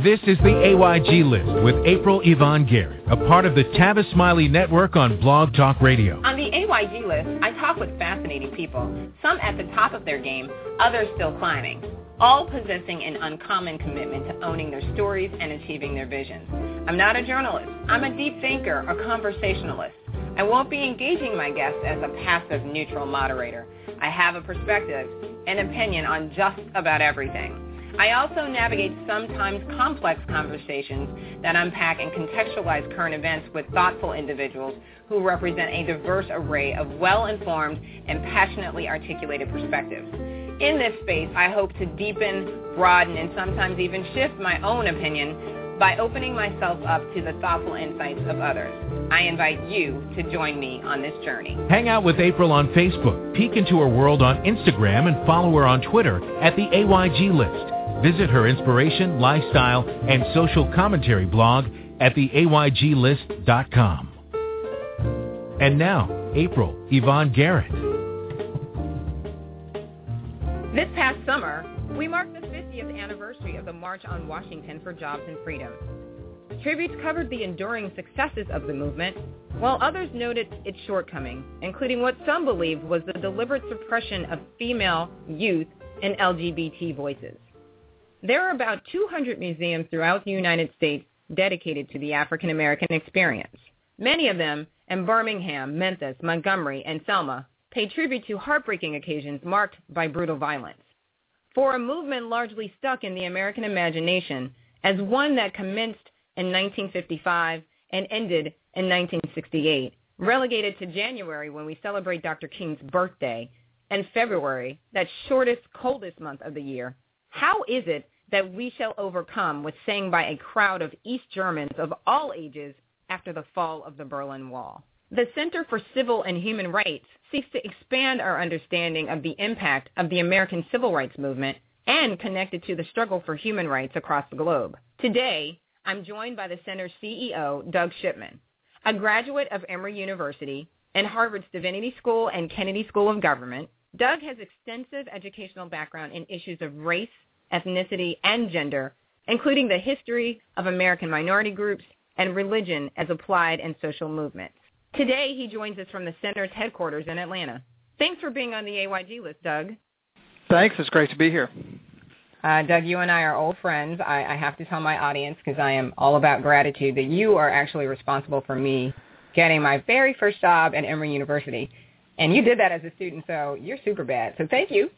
This is the AYG List with April Yvonne Garrett, a part of the Tavis Smiley Network on Blog Talk Radio. On the AYG List, I talk with fascinating people, some at the top of their game, others still climbing, all possessing an uncommon commitment to owning their stories and achieving their visions. I'm not a journalist. I'm a deep thinker, a conversationalist. I won't be engaging my guests as a passive, neutral moderator. I have a perspective, an opinion on just about everything. I also navigate sometimes complex conversations that unpack and contextualize current events with thoughtful individuals who represent a diverse array of well-informed and passionately articulated perspectives. In this space, I hope to deepen, broaden, and sometimes even shift my own opinion by opening myself up to the thoughtful insights of others. I invite you to join me on this journey. Hang out with April on Facebook, peek into her world on Instagram, and follow her on Twitter at the AYG List. Visit her inspiration, lifestyle, and social commentary blog at theayglist.com. And now, April Yvonne Garrett. This past summer, we marked the 50th anniversary of the March on Washington for Jobs and Freedom. Tributes covered the enduring successes of the movement, while others noted its shortcomings, including what some believed was the deliberate suppression of female, youth, and LGBT voices. There are about 200 museums throughout the United States dedicated to the African American experience. Many of them in Birmingham, Memphis, Montgomery, and Selma pay tribute to heartbreaking occasions marked by brutal violence. For a movement largely stuck in the American imagination as one that commenced in 1955 and ended in 1968, relegated to January when we celebrate Dr. King's birthday, and February, that shortest, coldest month of the year, how is it that we shall overcome was sang by a crowd of East Germans of all ages after the fall of the Berlin Wall? The Center for Civil and Human Rights seeks to expand our understanding of the impact of the American Civil Rights Movement and connect it to the struggle for human rights across the globe. Today, I'm joined by the Center's CEO, Doug Shipman, a graduate of Emory University and Harvard's Divinity School and Kennedy School of Government. Doug has extensive educational background in issues of race, ethnicity, and gender, including the history of American minority groups and religion as applied in social movements. Today, he joins us from the Center's headquarters in Atlanta. Thanks for being on the AYG List, Doug. Thanks. It's great to be here. Doug, you and I are old friends. I have to tell my audience, because I am all about gratitude, that you are actually responsible for me getting my very first job at Emory University. And you did that as a student, so you're super bad. So thank you.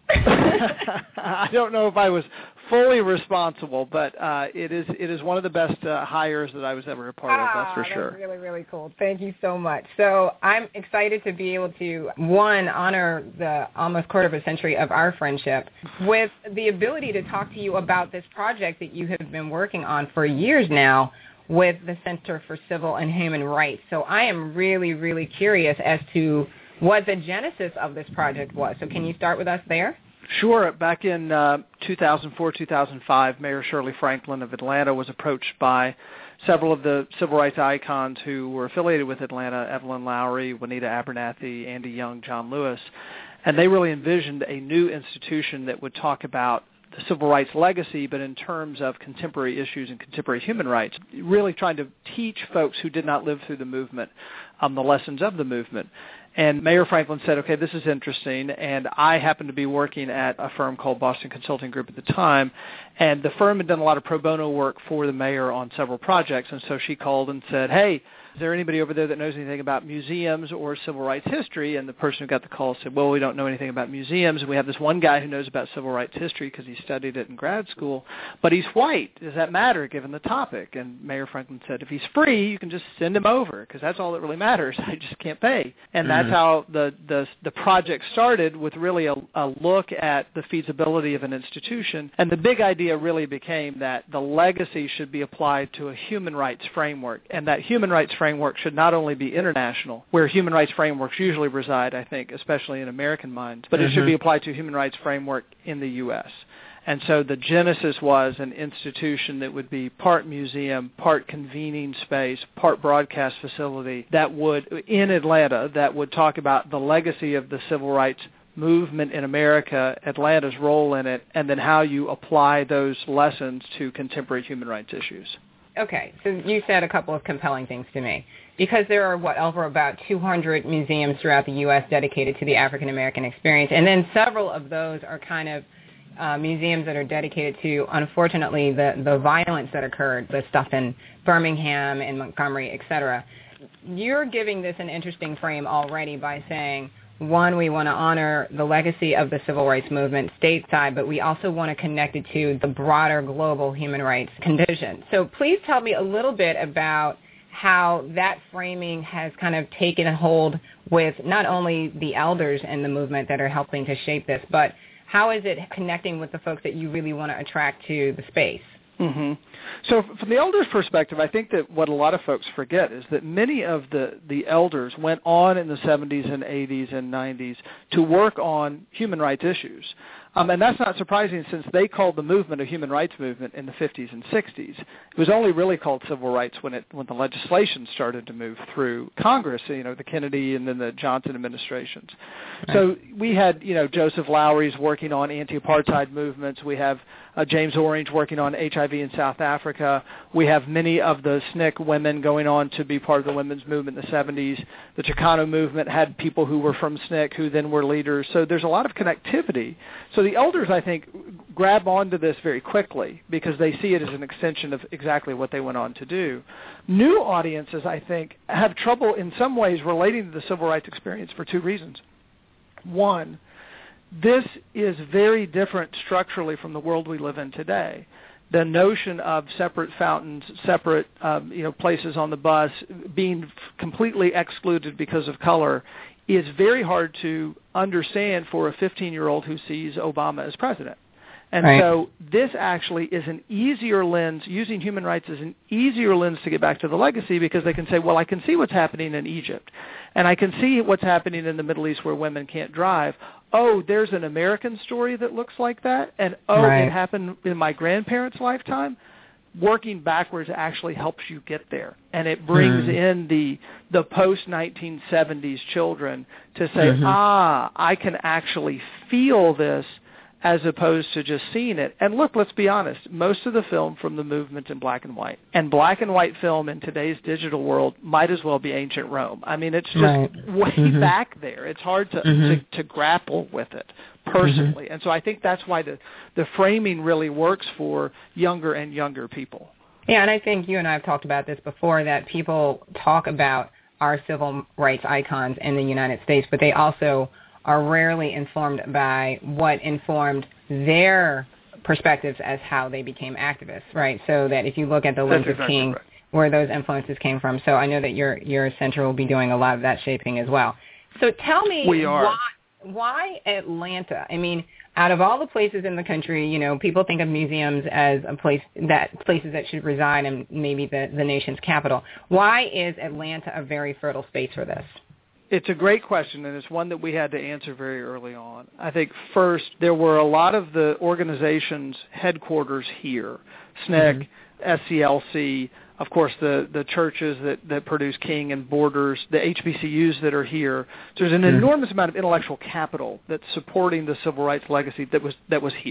I don't know if I was fully responsible, but it is one of the best hires that I was ever a part of, that's for sure. That's really, really cool. Thank you so much. So I'm excited to be able to, one, honor the almost quarter of a century of our friendship with the ability to talk to you about this project that you have been working on for years now with the Center for Civil and Human Rights. So I am really, really curious as to what the genesis of this project was. So can you start with us there? Sure. Back in 2004, 2005, Mayor Shirley Franklin of Atlanta was approached by several of the civil rights icons who were affiliated with Atlanta: Evelyn Lowry, Juanita Abernathy, Andy Young, John Lewis. And they really envisioned a new institution that would talk about the civil rights legacy, but in terms of contemporary issues and contemporary human rights, really trying to teach folks who did not live through the movement the lessons of the movement. And Mayor Franklin said, okay, this is interesting, and I happened to be working at a firm called Boston Consulting Group at the time, and the firm had done a lot of pro bono work for the mayor on several projects, and so she called and said, hey, is there anybody over there that knows anything about museums or civil rights history? And the person who got the call said, well, we don't know anything about museums, and we have this one guy who knows about civil rights history because he studied it in grad school, but he's white. Does that matter given the topic? And Mayor Franklin said, if he's free, you can just send him over because that's all that really matters. I just can't pay. And that's how the project started, with really a look at the feasibility of an institution. And the big idea really became that the legacy should be applied to a human rights framework, and that human rights framework should not only be international, where human rights frameworks usually reside, I think, especially in American minds, but it should be applied to a human rights framework in the U.S. And so the genesis was an institution that would be part museum, part convening space, part broadcast facility that would, in Atlanta, that would talk about the legacy of the civil rights movement in America, Atlanta's role in it, and then how you apply those lessons to contemporary human rights issues. Okay, so you said a couple of compelling things to me. Because there are, over about 200 museums throughout the U.S. dedicated to the African American experience, and then several of those are kind of museums that are dedicated to, unfortunately, the violence that occurred, the stuff in Birmingham and Montgomery, et cetera. You're giving this an interesting frame already by saying, one, we want to honor the legacy of the civil rights movement stateside, but we also want to connect it to the broader global human rights condition. So please tell me a little bit about how that framing has kind of taken a hold with not only the elders in the movement that are helping to shape this, but how is it connecting with the folks that you really want to attract to the space? Mm-hmm. So from the elders' perspective, I think that what a lot of folks forget is that many of the elders went on in the 70s and 80s and 90s to work on human rights issues. And that's not surprising since they called the movement a human rights movement in the 50s and 60s. It was only really called civil rights when the legislation started to move through Congress, the Kennedy and then the Johnson administrations. Right. So we had, Joseph Lowery's working on anti-apartheid movements. We have James Orange working on HIV in South Africa. We have many of the SNCC women going on to be part of the women's movement in the 70s. The Chicano movement had people who were from SNCC who then were leaders. So there's a lot of connectivity. So the elders, I think, grab onto this very quickly because they see it as an extension of exactly what they went on to do. New audiences, I think, have trouble in some ways relating to the civil rights experience for two reasons. One, this is very different structurally from the world we live in today. The notion of separate fountains, separate places on the bus, being completely excluded because of color is very hard to understand for a 15-year-old who sees Obama as president. And right. So this actually is an easier lens, using human rights as an easier lens to get back to the legacy because they can say, well, I can see what's happening in Egypt, and I can see what's happening in the Middle East where women can't drive. Oh, there's an American story that looks like that, and right. It happened in my grandparents' lifetime. Working backwards actually helps you get there, and it brings in the post-1970s children to say, I can actually feel this as opposed to just seeing it. And look, let's be honest, most of the film from the movement in black and white. And black and white film in today's digital world might as well be ancient Rome. I mean, it's just way back there. It's hard to grapple with it personally. And so I think that's why the framing really works for younger and younger people. Yeah, and I think you and I have talked about this before, that people talk about our civil rights icons in the United States, but they also are rarely informed by what informed their perspectives as how they became activists, right? So that if you look at the lens of King, right, where those influences came from. So I know that your center will be doing a lot of that shaping as well. So tell me why Atlanta? I mean, out of all the places in the country, people think of museums as places that should reside in maybe the nation's capital. Why is Atlanta a very fertile space for this? It's a great question, and it's one that we had to answer very early on. I think first, there were a lot of the organizations' headquarters here, SNCC, SCLC, of course the churches that produce King and Borders, the HBCUs that are here. There's an enormous amount of intellectual capital that's supporting the civil rights legacy that was here.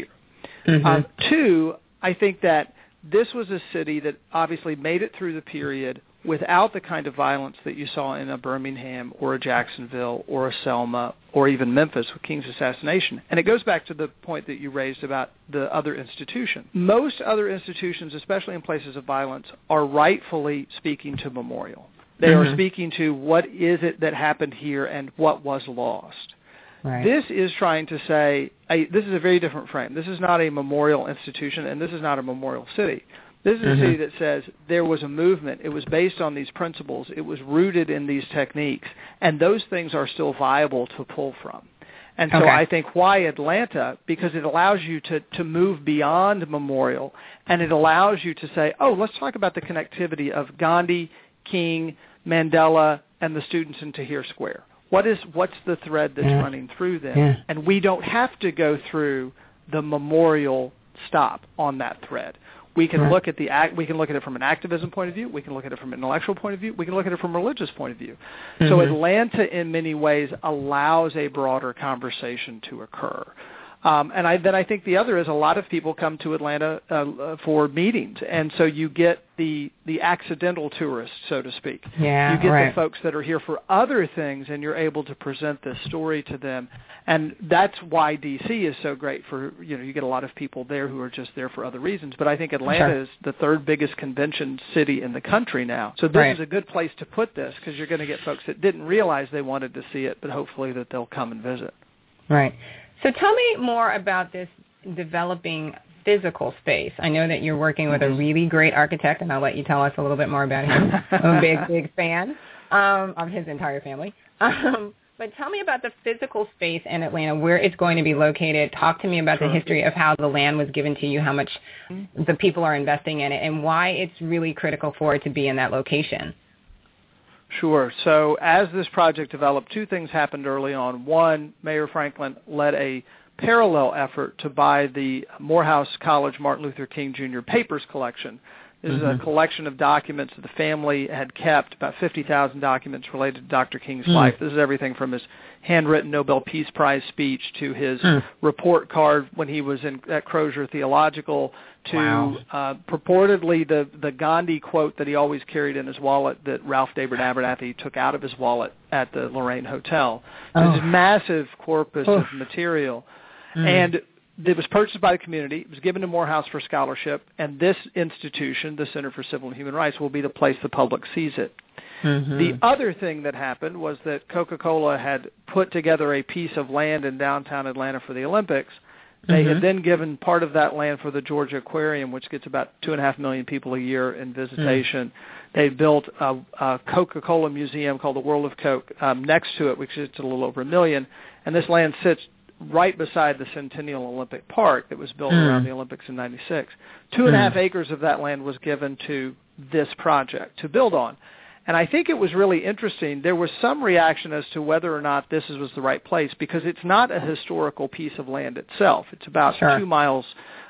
Two, I think that this was a city that obviously made it through the period without the kind of violence that you saw in a Birmingham or a Jacksonville or a Selma or even Memphis with King's assassination. And it goes back to the point that you raised about the other institutions. Most other institutions, especially in places of violence, are rightfully speaking to memorial. They are speaking to what is it that happened here and what was lost. Right. This is trying to say, this is a very different frame. This is not a memorial institution, and this is not a memorial city. This is a city that says there was a movement. It was based on these principles. It was rooted in these techniques, and those things are still viable to pull from. And so I think why Atlanta? Because it allows you to move beyond memorial, and it allows you to say, let's talk about the connectivity of Gandhi, King, Mandela, and the students in Tahrir Square. What's the thread that's running through them? Yeah. And we don't have to go through the memorial stop on that thread. We can look at it from an activism point of view. We can look at it from an intellectual point of view. We can look at it from a religious point of view. Mm-hmm. So Atlanta, in many ways, allows a broader conversation to occur. And I think the other is a lot of people come to Atlanta for meetings, and so you get the accidental tourists, so to speak. Yeah, you get the folks that are here for other things, and you're able to present this story to them. And that's why D.C. is so great for, you get a lot of people there who are just there for other reasons. But I think Atlanta is the third biggest convention city in the country now. So this is a good place to put this, because you're going to get folks that didn't realize they wanted to see it, but hopefully that they'll come and visit. Right. So tell me more about this developing physical space. I know that you're working with a really great architect, and I'll let you tell us a little bit more about him. I'm a big fan of his entire family. But tell me about the physical space in Atlanta, where it's going to be located. Talk to me about the history of how the land was given to you, how much the people are investing in it, and why it's really critical for it to be in that location. Sure. So as this project developed, two things happened early on. One, Mayor Franklin led a parallel effort to buy the Morehouse College Martin Luther King Jr. Papers Collection. This is a collection of documents that the family had kept, about 50,000 documents related to Dr. King's life. This is everything from his handwritten Nobel Peace Prize speech to his report card when he was at Crozer Theological to purportedly the Gandhi quote that he always carried in his wallet that Ralph David Abernathy took out of his wallet at the Lorraine Hotel. So this massive corpus of material. And it was purchased by the community. It was given to Morehouse for scholarship, and this institution, the Center for Civil and Human Rights, will be the place the public sees it. The other thing that happened was that Coca-Cola had put together a piece of land in downtown Atlanta for the Olympics. They had then given part of that land for the Georgia Aquarium, which gets about 2.5 million people a year in visitation. They built a Coca-Cola museum called the World of Coke next to it, which is a little over 1 million, and this land sits right beside the Centennial Olympic Park that was built around the Olympics in 96. 2.5 acres of that land was given to this project to build on. And I think it was really interesting. There was some reaction as to whether or not this was the right place, because it's not a historical piece of land itself. It's about 2 miles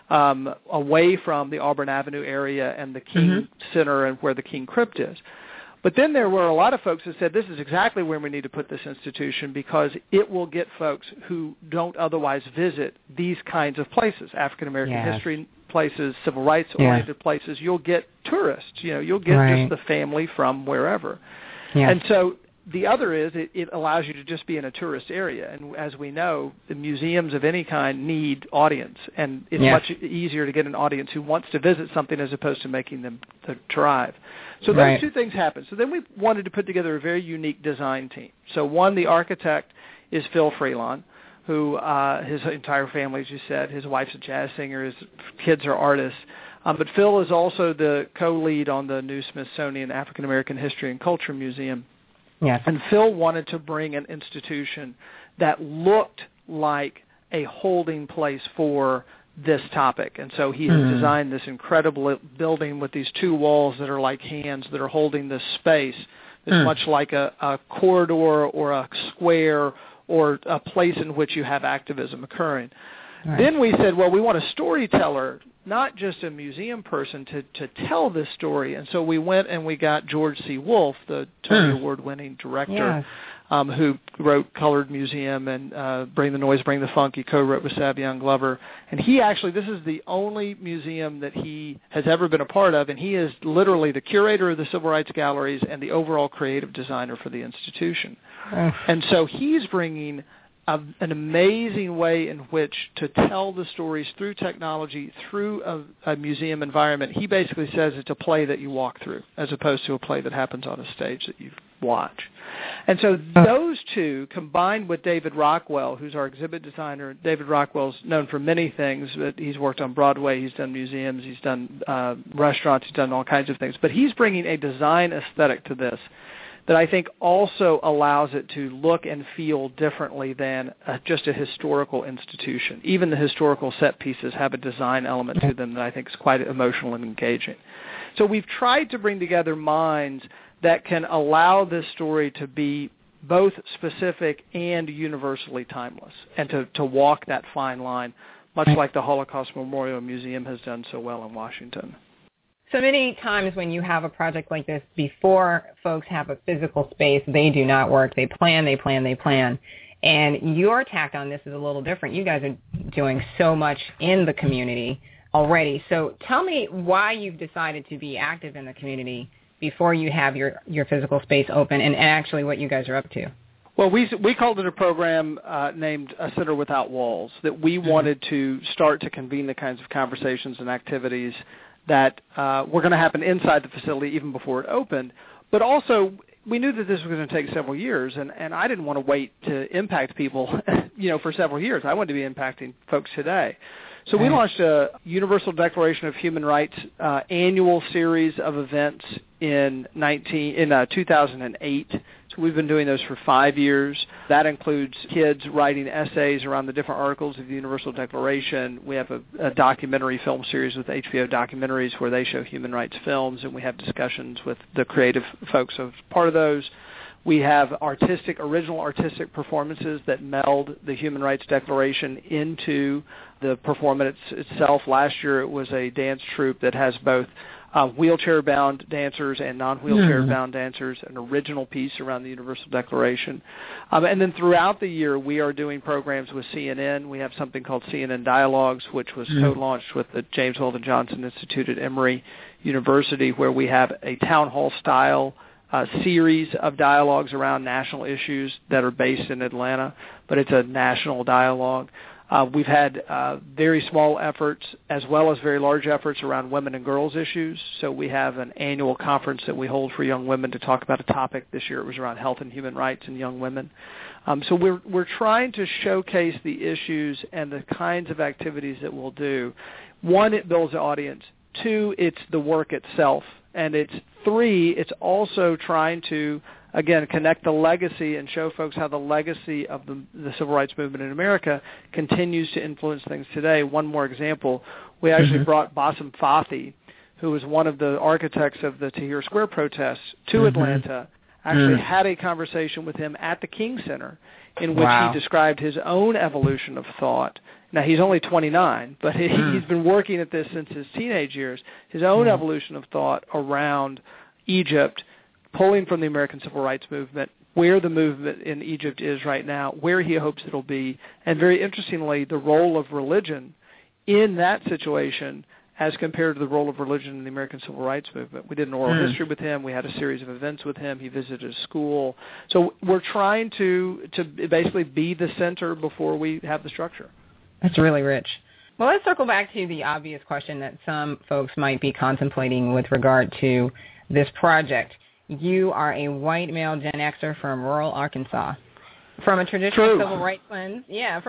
away from the Auburn Avenue area and the King Center and where the King Crypt is. But then there were a lot of folks that said this is exactly where we need to put this institution, because it will get folks who don't otherwise visit these kinds of places, African-American history places, civil rights-oriented places. You'll get tourists. You'll get just the family from wherever. And so the other is it allows you to just be in a tourist area. And as we know, the museums of any kind need audience, and it's much easier to get an audience who wants to visit something as opposed to making them to drive. So those two things happened. So then we wanted to put together a very unique design team. So one, the architect is Phil Freelon, who his entire family, as you said, his wife's a jazz singer, his kids are artists. But Phil is also the co-lead on the new Smithsonian African American History and Culture Museum. Yes. And Phil wanted to bring an institution that looked like a holding place for this topic. And so he has designed this incredible building with these 2 walls that are like hands that are holding this space. It's much like a corridor or a square or a place in which you have activism occurring. Right. Then we said, well, we want a storyteller, not just a museum person, to tell this story. And so we went and we got George C. Wolfe, the Tony Award-winning director, who wrote Colored Museum and Bring the Noise, Bring the Funk. He co-wrote with Savion Glover. And he actually, this is the only museum that he has ever been a part of, and he is literally the curator of the Civil Rights Galleries and the overall creative designer for the institution. And so he's bringing an amazing way in which to tell the stories through technology, through a museum environment. He basically says it's a play that you walk through as opposed to a play that happens on a stage that you watch. And so those two, combined with David Rockwell, who's our exhibit designer. David Rockwell's known for many things, but he's worked on Broadway, he's done museums, he's done restaurants, he's done all kinds of things. But he's bringing a design aesthetic to this that I think also allows it to look and feel differently than just a historical institution. Even the historical set pieces have a design element to them that I think is quite emotional and engaging. So we've tried to bring together minds that can allow this story to be both specific and universally timeless, and to walk that fine line much like the Holocaust Memorial Museum has done so well in Washington. So many times when you have a project like this, before folks have a physical space, they do not work. They plan. And your tack on this is a little different. You guys are doing so much in the community already. So tell me why you've decided to be active in the community before you have your physical space open, and actually what you guys are up to. Well, we called it a program named A Center Without Walls, that we wanted to start to convene the kinds of conversations and activities that were going to happen inside the facility even before it opened. But also, we knew that this was going to take several years, and I didn't want to wait to impact people, for several years. I wanted to be impacting folks today. So we launched a Universal Declaration of Human Rights annual series of events in 2008. So we've been doing those for 5 years. That includes kids writing essays around the different articles of the Universal Declaration. We have a documentary film series with HBO Documentaries where they show human rights films, and we have discussions with the creative folks as part of those. We have original artistic performances that meld the Human Rights Declaration into the performance itself. Last year it was a dance troupe that has both wheelchair-bound dancers and non-wheelchair-bound dancers, an original piece around the Universal Declaration. And then throughout the year, we are doing programs with CNN. We have something called CNN Dialogues, which was co-launched with the James Weldon Johnson Institute at Emory University, where we have a town hall-style series of dialogues around national issues that are based in Atlanta, but it's a national dialogue. We've had very small efforts as well as very large efforts around women and girls issues. So we have an annual conference that we hold for young women to talk about a topic. This year it was around health and human rights in young women. So we're trying to showcase the issues and the kinds of activities that we'll do. One, it builds the audience. Two, it's the work itself. And three, it's also trying to, again, connect the legacy and show folks how the legacy of the civil rights movement in America continues to influence things today. One more example, we actually brought Bassem Fathi, who was one of the architects of the Tahrir Square protests, to Atlanta, actually had a conversation with him at the King Center in which he described his own evolution of thought. Now, he's only 29, but he's been working at this since his teenage years, his own evolution of thought around Egypt, pulling from the American Civil Rights Movement, where the movement in Egypt is right now, where he hopes it'll be, and very interestingly, the role of religion in that situation as compared to the role of religion in the American Civil Rights Movement. We did an oral history with him. We had a series of events with him. He visited a school. So we're trying to basically be the center before we have the structure. That's really rich. Well, let's circle back to the obvious question that some folks might be contemplating with regard to this project. You are a white male Gen Xer from rural Arkansas. From a traditional civil rights lens,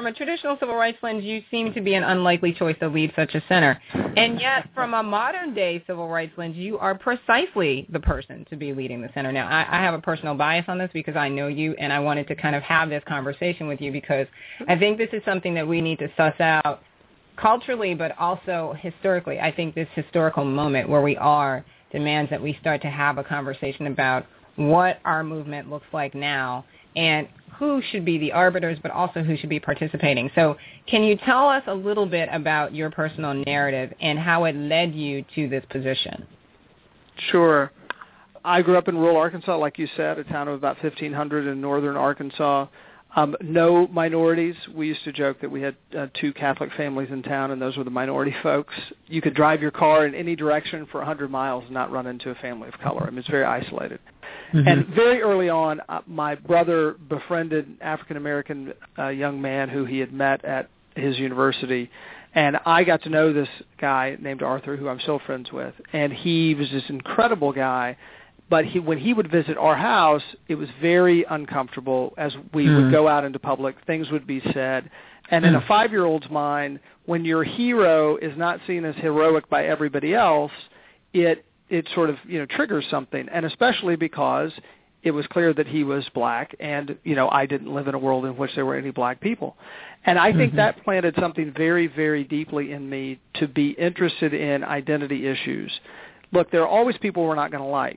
you seem to be an unlikely choice to lead such a center. And yet, from a modern-day civil rights lens, you are precisely the person to be leading the center. Now, I have a personal bias on this because I know you, and I wanted to kind of have this conversation with you because I think this is something that we need to suss out culturally, but also historically. I think this historical moment where we are demands that we start to have a conversation about what our movement looks like now and who should be the arbiters, but also who should be participating. So can you tell us a little bit about your personal narrative and how it led you to this position? Sure. I grew up in rural Arkansas, like you said, a town of about 1,500 in northern Arkansas. No minorities. We used to joke that we had 2 Catholic families in town, and those were the minority folks. You could drive your car in any direction for 100 miles and not run into a family of color. I mean, it's very isolated. And very early on, my brother befriended an African-American young man who he had met at his university, and I got to know this guy named Arthur, who I'm still friends with, and he was this incredible guy. But when he would visit our house, it was very uncomfortable. As we would go out into public, things would be said. And in a 5-year-old's mind, when your hero is not seen as heroic by everybody else, it sort of triggers something. And especially because it was clear that he was black, and I didn't live in a world in which there were any black people. And I think that planted something very, very deeply in me to be interested in identity issues. Look, there are always people we're not going to like.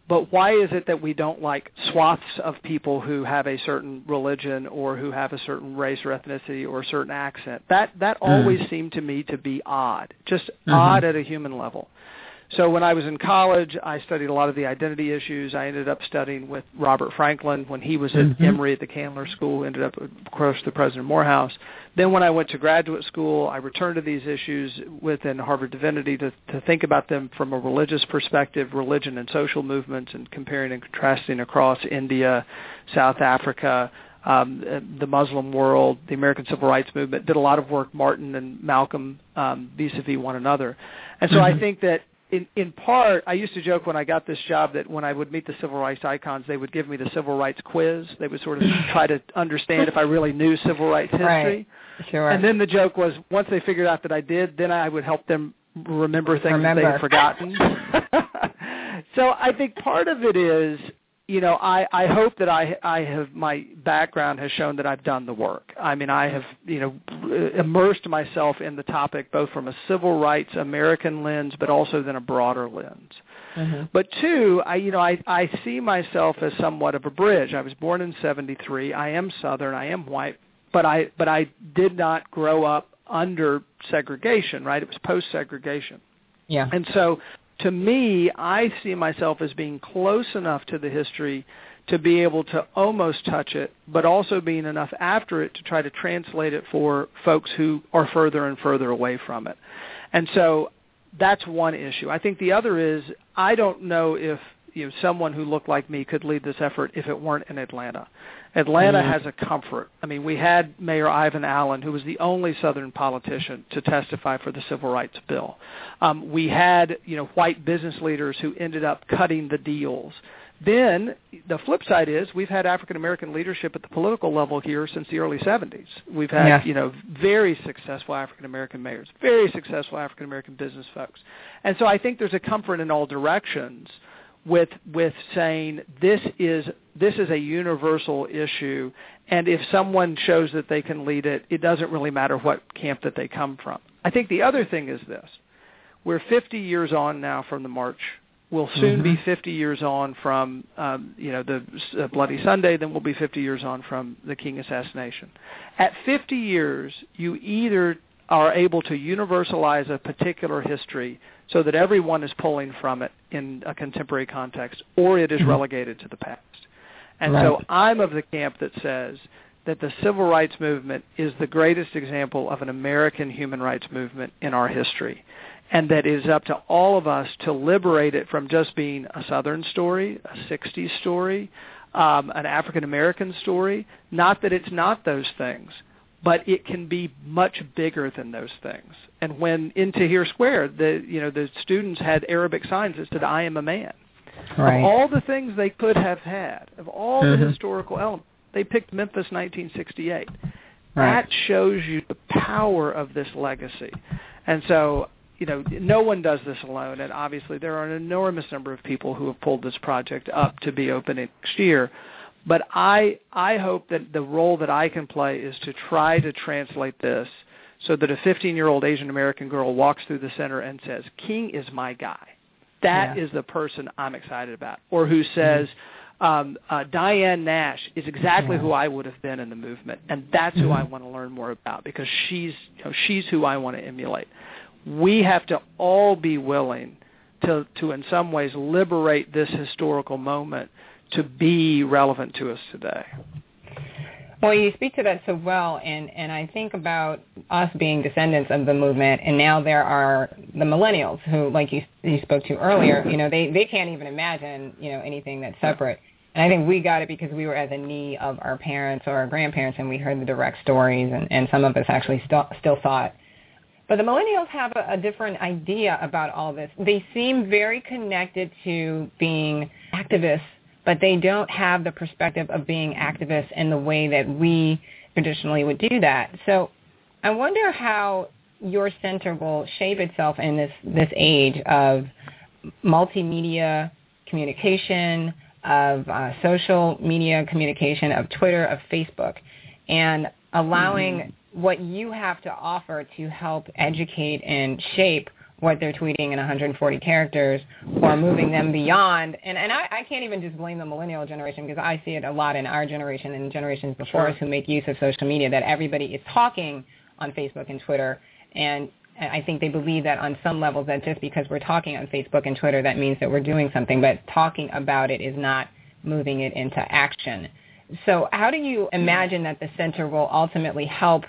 But why is it that we don't like swaths of people who have a certain religion or who have a certain race or ethnicity or a certain accent? That always seemed to me to be odd, just odd at a human level. So when I was in college, I studied a lot of the identity issues. I ended up studying with Robert Franklin when he was at Emory at the Candler School, ended up close to President Morehouse. Then when I went to graduate school, I returned to these issues within Harvard Divinity to think about them from a religious perspective, religion and social movements, and comparing and contrasting across India, South Africa, the Muslim world, the American Civil Rights Movement, did a lot of work, Martin and Malcolm, vis-a-vis one another. And so I think that in part, I used to joke when I got this job that when I would meet the civil rights icons, they would give me the civil rights quiz. They would sort of try to understand if I really knew civil rights history. Right. Sure. And then the joke was once they figured out that I did, then I would help them remember things that they had forgotten. So I think part of it is, I hope that I have, my background has shown that I've done the work. I mean, I have, immersed myself in the topic both from a civil rights American lens, but also then a broader lens. But two, I see myself as somewhat of a bridge. I was born in 1973. I am Southern. I am white, but I did not grow up under segregation. Right? It was post-segregation. Yeah. And so, to me, I see myself as being close enough to the history to be able to almost touch it, but also being enough after it to try to translate it for folks who are further and further away from it. And so that's one issue. I think the other is I don't know if someone who looked like me could lead this effort if it weren't in Atlanta. Atlanta has a comfort. I mean, we had Mayor Ivan Allen, who was the only Southern politician to testify for the Civil Rights Bill. We had, white business leaders who ended up cutting the deals. Then the flip side is we've had African-American leadership at the political level here since the early 70s. We've had, very successful African-American mayors, very successful African-American business folks. And so I think there's a comfort in all directions with saying this is a universal issue, and if someone shows that they can lead it, it doesn't really matter what camp that they come from. I think the other thing is this. We're 50 years on now from the march. We'll soon be 50 years on from the Bloody Sunday, then we'll be 50 years on from the King assassination. At 50 years, you either are able to universalize a particular history so that everyone is pulling from it in a contemporary context, or it is relegated to the past. And so I'm of the camp that says that the civil rights movement is the greatest example of an American human rights movement in our history, and that it is up to all of us to liberate it from just being a Southern story, a 60s story, an African-American story. Not that it's not those things, but it can be much bigger than those things. And when in Tahrir Square, the students had Arabic signs that said, "I am a man." Right. Of all the things they could have had, of all the historical elements, they picked Memphis 1968. That shows you the power of this legacy. And so, no one does this alone, and obviously there are an enormous number of people who have pulled this project up to be open next year. But I hope that the role that I can play is to try to translate this so that a 15-year-old Asian American girl walks through the center and says, "King is my guy. That is the person I'm excited about." Or who says, Diane Nash is exactly who I would have been in the movement, and that's who I want to learn more about because she's who I want to emulate. We have to all be willing to in some ways liberate this historical moment to be relevant to us today. Well, you speak to that so well, and I think about us being descendants of the movement, and now there are the millennials who, like you spoke to earlier, they can't even imagine, anything that's separate. And I think we got it because we were at the knee of our parents or our grandparents, and we heard the direct stories, and some of us actually still saw it. But the millennials have a different idea about all this. They seem very connected to being activists, but they don't have the perspective of being activists in the way that we traditionally would do that. So I wonder how your center will shape itself in this age of multimedia communication, of social media communication, of Twitter, of Facebook, and allowing what you have to offer to help educate and shape what they're tweeting in 140 characters or moving them beyond. And I can't even just blame the millennial generation, because I see it a lot in our generation and generations before us who make use of social media, that everybody is talking on Facebook and Twitter. And I think they believe that on some levels that just because we're talking on Facebook and Twitter, that means that we're doing something. But talking about it is not moving it into action. So how do you imagine that the center will ultimately help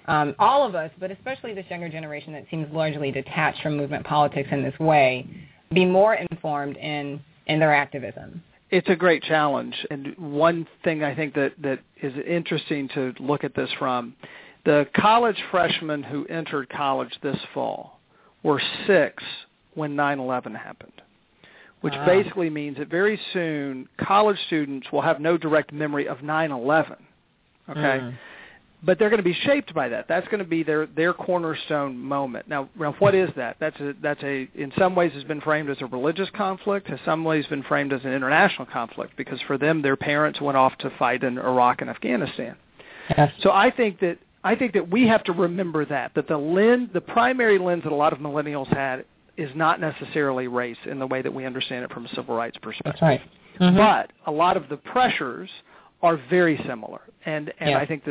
all of us, but especially this younger generation that seems largely detached from movement politics in this way, be more informed in their activism? It's a great challenge. And one thing I think that is interesting to look at this from, the college freshmen who entered college this fall were 6 when 9/11 happened, which basically means that very soon college students will have no direct memory of 9/11, okay? But they're going to be shaped by that. That's going to be their cornerstone moment. Now, what is that? That's in some ways has been framed as a religious conflict, in some ways been framed as an international conflict, because for them, their parents went off to fight in Iraq and Afghanistan. Yes. So I think that we have to remember that the primary lens that a lot of millennials had is not necessarily race in the way that we understand it from a civil rights perspective. That's right. Mm-hmm. But a lot of the pressures are very similar, and I think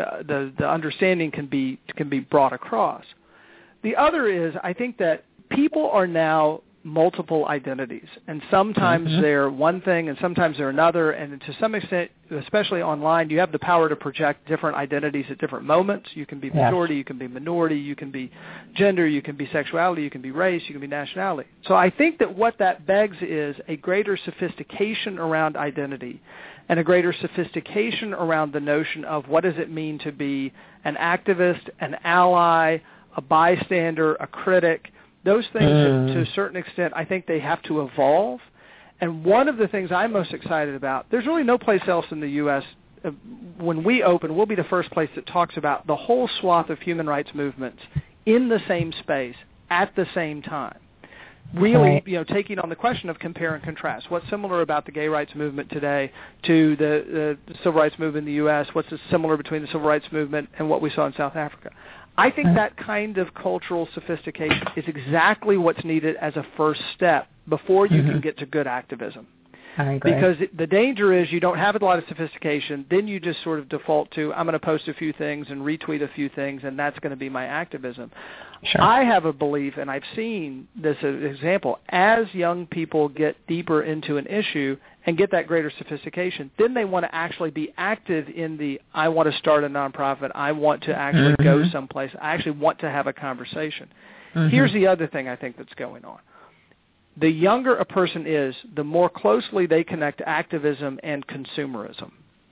the understanding can be brought across. The other is, I think that people are now multiple identities, and sometimes they're one thing and sometimes they're another, and to some extent, especially online, you have the power to project different identities at different moments. You can be majority, you can be minority, you can be gender, you can be sexuality, you can be race, you can be nationality. So I think that what that begs is a greater sophistication around identity and a greater sophistication around the notion of what does it mean to be an activist, an ally, a bystander, a critic. Those things, to a certain extent, I think they have to evolve. And one of the things I'm most excited about, there's really no place else in the U.S. When we open, we'll be the first place that talks about the whole swath of human rights movements in the same space at the same time. Really, taking on the question of compare and contrast. What's similar about the gay rights movement today to the civil rights movement in the U.S.? What's similar between the civil rights movement and what we saw in South Africa? I think that kind of cultural sophistication is exactly what's needed as a first step before you can get to good activism. I agree. Because the danger is you don't have a lot of sophistication, then you just sort of default to, I'm going to post a few things and retweet a few things, and that's going to be my activism. Sure. I have a belief, and I've seen this as an example, as young people get deeper into an issue and get that greater sophistication, then they want to actually be active in I want to start a nonprofit, I want to actually go someplace, I actually want to have a conversation. Here's the other thing I think that's going on. The younger a person is, the more closely they connect activism and consumerism.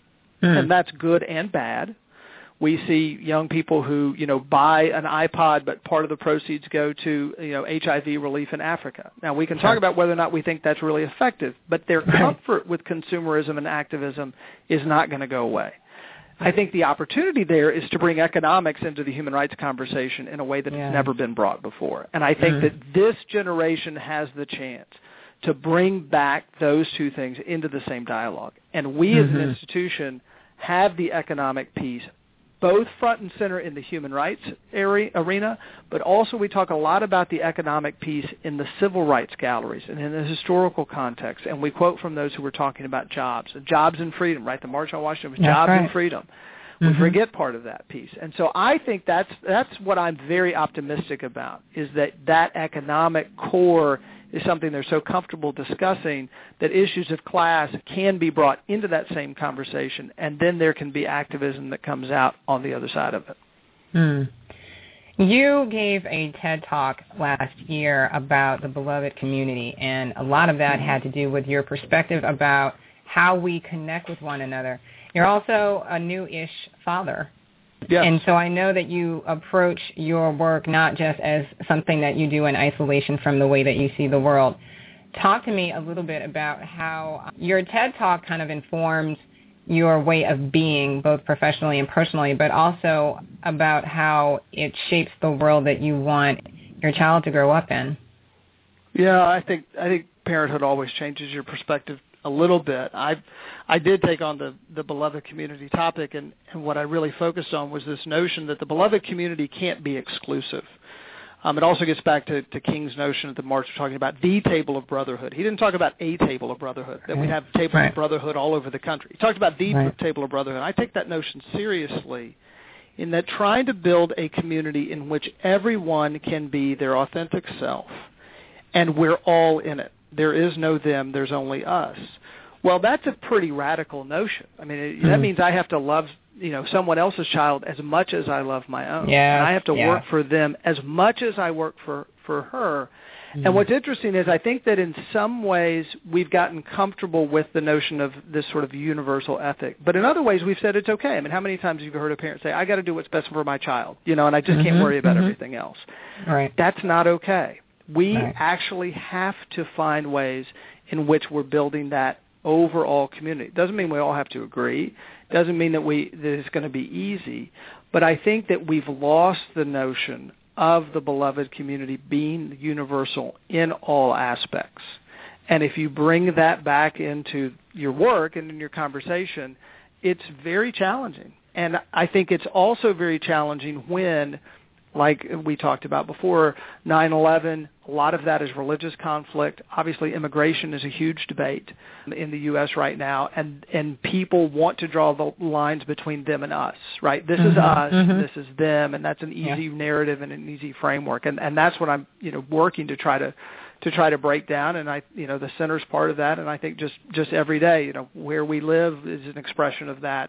And that's good and bad. We see young people who, buy an iPod, but part of the proceeds go to, HIV relief in Africa. Now, we can talk about whether or not we think that's really effective, but their comfort with consumerism and activism is not going to go away. I think the opportunity there is to bring economics into the human rights conversation in a way that it's never been brought before. And I think that this generation has the chance to bring back those two things into the same dialogue. And we as an institution have the economic piece both front and center in the human rights arena, but also we talk a lot about the economic piece in the civil rights galleries and in the historical context. And we quote from those who were talking about jobs and freedom, right? The March on Washington was jobs and freedom. We forget part of that piece. And so I think that's what I'm very optimistic about, is that economic core is something they're so comfortable discussing that issues of class can be brought into that same conversation, and then there can be activism that comes out on the other side of it. You gave a TED Talk last year about the beloved community, and a lot of that had to do with your perspective about how we connect with one another. You're also a new-ish father. Yes. And so I know that you approach your work not just as something that you do in isolation from the way that you see the world. Talk to me a little bit about how your TED Talk kind of informs your way of being, both professionally and personally, but also about how it shapes the world that you want your child to grow up in. Yeah, I think parenthood always changes your perspective a little bit. I did take on the beloved community topic, and what I really focused on was this notion that the beloved community can't be exclusive. It also gets back to King's notion at the March of talking about the table of brotherhood. He didn't talk about a table of brotherhood, that we'd have tables of brotherhood all over the country. He talked about the table of brotherhood. I take that notion seriously, in that trying to build a community in which everyone can be their authentic self, and we're all in it. There is no them, there's only us. Well, that's a pretty radical notion. I mean, that means I have to love, someone else's child as much as I love my own. Yeah, and I have to work for them as much as I work for her. And what's interesting is I think that in some ways we've gotten comfortable with the notion of this sort of universal ethic. But in other ways we've said it's okay. I mean, how many times have you heard a parent say, I got to do what's best for my child, and I just can't worry about everything else. Right. That's not okay. We actually have to find ways in which we're building that overall community. It doesn't mean we all have to agree. It doesn't mean that it's going to be easy. But I think that we've lost the notion of the beloved community being universal in all aspects. And if you bring that back into your work and in your conversation, it's very challenging. And I think it's also very challenging when, like we talked about before, 9/11, a lot of that is religious conflict. Obviously, immigration is a huge debate in the U.S. right now, and people want to draw the lines between them and us, right? This is us, this is them, and that's an easy narrative and an easy framework, and that's what I'm working to try to break down, and the center's part of that, and I think just every day, where we live is an expression of that.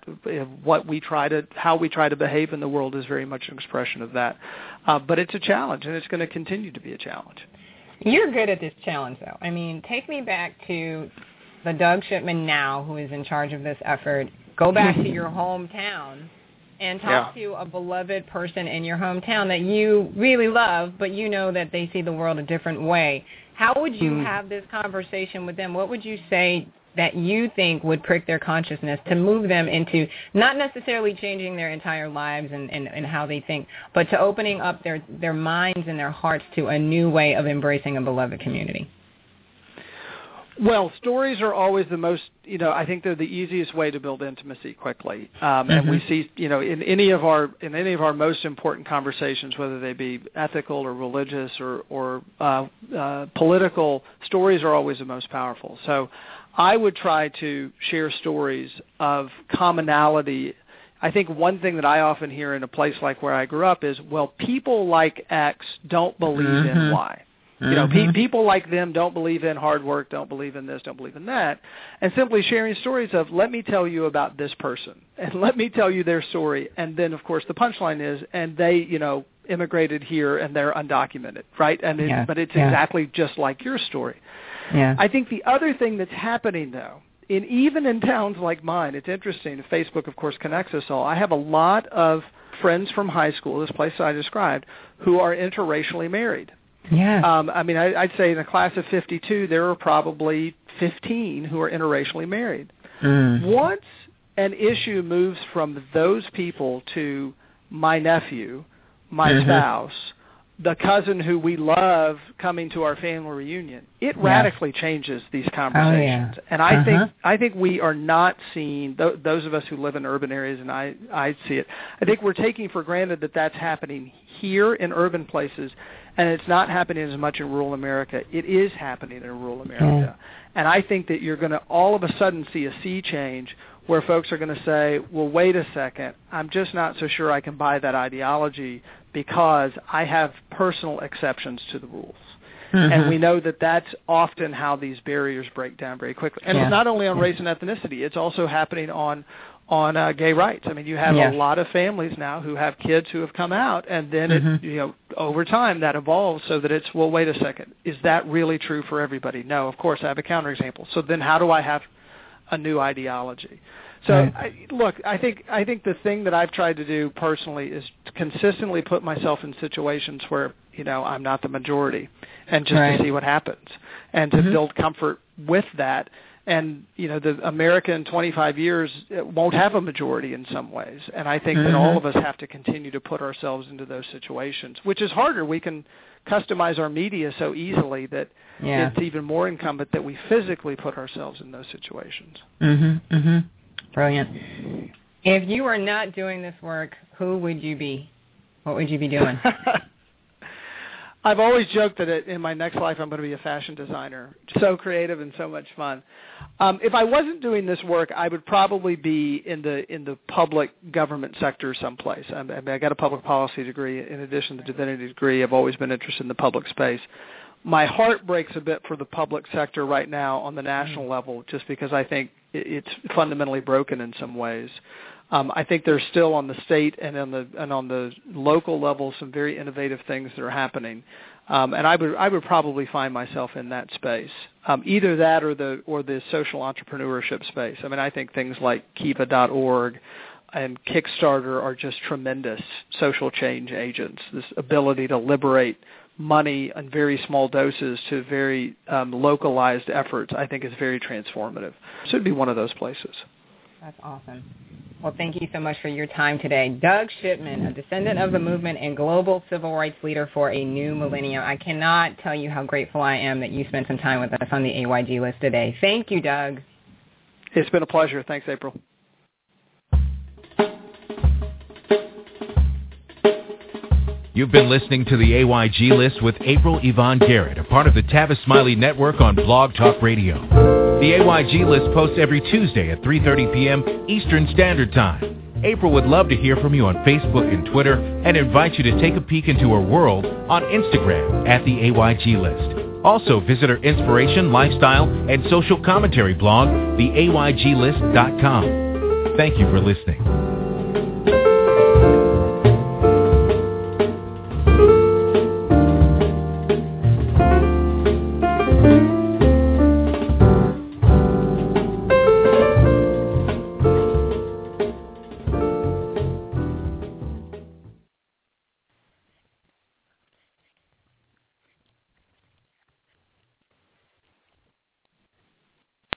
How we try to behave in the world is very much an expression of that. But it's a challenge, and it's going to continue to be a challenge. You're good at this challenge, though. I mean, take me back to the Doug Shipman now, who is in charge of this effort. Go back to your hometown and talk to a beloved person in your hometown that you really love, but you know that they see the world a different way. How would you have this conversation with them? What would you say that you think would prick their consciousness to move them into not necessarily changing their entire lives and how they think, but to opening up their minds and their hearts to a new way of embracing a beloved community? Well, stories are always the most, I think they're the easiest way to build intimacy quickly. And we see, in any of our most important conversations, whether they be ethical or religious or political, stories are always the most powerful. So I would try to share stories of commonality. I think one thing that I often hear in a place like where I grew up is, well, people like X don't believe in Y. People like them don't believe in hard work, don't believe in this, don't believe in that, and simply sharing stories of, let me tell you about this person, and let me tell you their story, and then, of course, the punchline is, and they, immigrated here, and they're undocumented, right? And but it's exactly just like your story. Yeah. I think the other thing that's happening, though, even in towns like mine, it's interesting. Facebook, of course, connects us all. I have a lot of friends from high school, this place I described, who are interracially married. Yeah. I'd say in a class of 52, there are probably 15 who are interracially married. Once an issue moves from those people to my nephew, my spouse, the cousin who we love coming to our family reunion, it radically changes these conversations. And I think we are not seeing, those of us who live in urban areas, and I see it, I think we're taking for granted that that's happening here in urban places, and it's not happening as much in rural America. It is happening in rural America. And I think that you're going to all of a sudden see a sea change where folks are going to say, well, wait a second, I'm just not so sure I can buy that ideology because I have personal exceptions to the rules. And we know that that's often how these barriers break down very quickly. And it's not only on race and ethnicity, it's also happening on gay rights. I mean, you have a lot of families now who have kids who have come out, and then over time that evolves so that it's, well, wait a second, is that really true for everybody? No, of course, I have a counterexample. So then how do I have a new ideology? So, I think the thing that I've tried to do personally is to consistently put myself in situations where, I'm not the majority, and just to see what happens, and to build comfort with that. And, the America in 25 years won't have a majority in some ways. And I think that all of us have to continue to put ourselves into those situations, which is harder. We can customize our media so easily that it's even more incumbent that we physically put ourselves in those situations. Brilliant. If you were not doing this work, who would you be? What would you be doing? I've always joked that in my next life I'm going to be a fashion designer. So creative and so much fun. If I wasn't doing this work, I would probably be in the public government sector someplace. I got a public policy degree in addition to the divinity degree. I've always been interested in the public space. My heart breaks a bit for the public sector right now on the national level, just because I think it's fundamentally broken in some ways. I think there's still on the state and on the local level some very innovative things that are happening, and I would probably find myself in that space, either that or the social entrepreneurship space. I mean, I think things like Kiva.org and Kickstarter are just tremendous social change agents. This ability to liberate money in very small doses to very localized efforts, I think, is very transformative. So it'd be one of those places. That's awesome. Well, thank you so much for your time today. Doug Shipman, a descendant of the movement and global civil rights leader for a new millennium. I cannot tell you how grateful I am that you spent some time with us on the AYG list today. Thank you, Doug. It's been a pleasure. Thanks, April. You've been listening to the AYG List with April Yvonne Garrett, a part of the Tavis Smiley Network on Blog Talk Radio. The AYG List posts every Tuesday at 3:30 p.m. Eastern Standard Time. April would love to hear from you on Facebook and Twitter and invite you to take a peek into her world on Instagram at the AYG List. Also, visit her inspiration, lifestyle, and social commentary blog, theayglist.com. Thank you for listening.